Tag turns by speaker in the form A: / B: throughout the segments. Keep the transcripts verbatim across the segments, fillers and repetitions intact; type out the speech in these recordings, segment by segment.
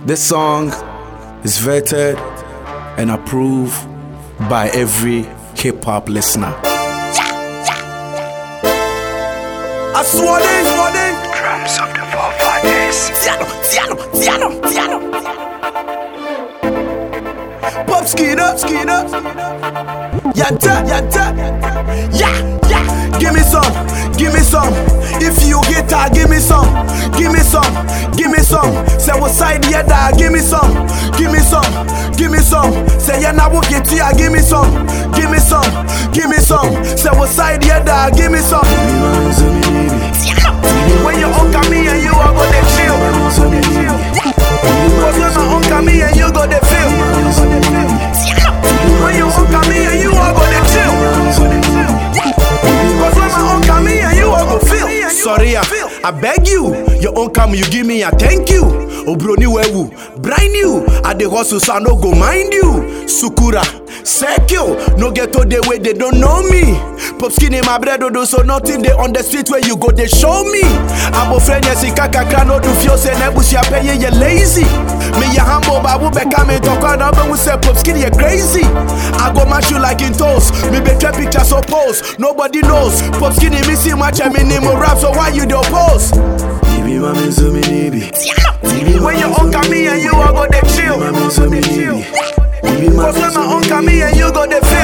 A: This song is vetted and approved by every hip-hop listener. I swear it, swear it.
B: Drums of the forefathers.
A: Tiano, Tiano, Tiano, Tiano. Pop Skinner, Skinner. Yata, yata. Yeah, yeah. Give me some, give me some. If you guitar, give me some. Give me some, give me some. Say what side yeah, da, give me some. Give me some, give me some. Say yeah, now we'll get to ya, give me some. Give me some, give me some. Say what side yeah, da, give me some. When you uncle me and you are gonna chill. Cause when my uncle me and you go to feel. When you uncle me and you are gonna chill. Cause when my uncle me and you are gonna feel. Sorry, I, I beg you. Your uncle you give me a thank you. Obroni wewu, brand new. I the hustle so I no go mind you. Sukura, Sekyo, no get to the way they don't know me. Pop skinny my bread do so nothing they on the street where you go they show me. I'm a friend yes kaka no do feel say nebusi a pay you lazy. Me ya humble babu become to call number we say pop skinny you crazy. I go match you like in toast. Me be trap pictures so pose. Nobody knows. Pop skinny me see much I mean no rap so why you don't post? Baby mama so me baby. When you uncle me and you are go they chill. Cause when my uncle me and you go they feel.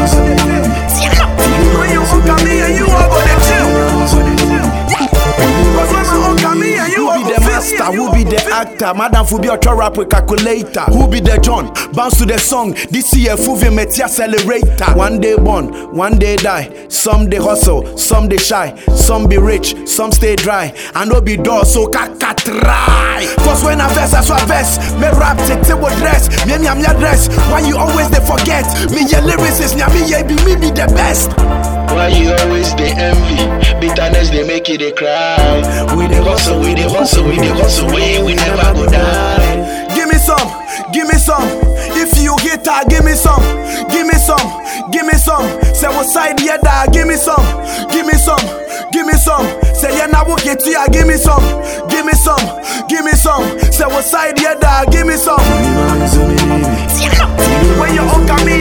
A: When you uncle me and you are go they chill. Cause when my uncle me and you are go the master, who be the actor? Madam Fubi or rap with calculator. Who be the John? Bounce to the song. This year Fuvi Meti accelerator. One day born, one day die. Some they hustle, some they shy. Some be rich, some stay dry. I no be door, so kaka try. Cause when I verse, I swap verse. Me rap take table dress. Me me am your dress. Why you always they forget? Me your lyrics is me yeah be me be the best.
B: Why you always they envy? Bitterness they make you they cry. We they hustle, we they hustle, we they hustle, we we never go die.
A: Give me some, give me some. If you guitar, give me some. Give me some, give me some. Say what side yeah da, give me some. Give me some, give me some. Say yeah now we'll get to ya, give me some. Give me some, give me some. Say what side yeah da, give me some. When you uncle me